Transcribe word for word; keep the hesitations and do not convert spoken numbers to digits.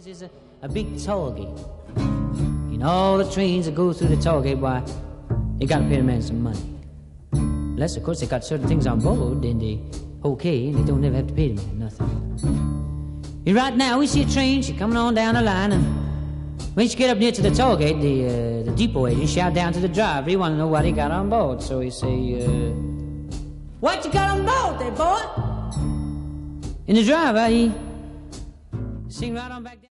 There's a, a big toll gate. And all the trains that go through the toll gate, why, they gotta pay the man some money. Unless, of course, they got certain things on board, then they okay, and they don't ever have to pay the man nothing. And right now, we see a train, she coming on down the line, and when she get up near to the toll gate, the, uh, the depot agent shout down to the driver. He want to know what he got on board. So he say, uh, what you got on board there, boy? And the driver, he sing right on back down.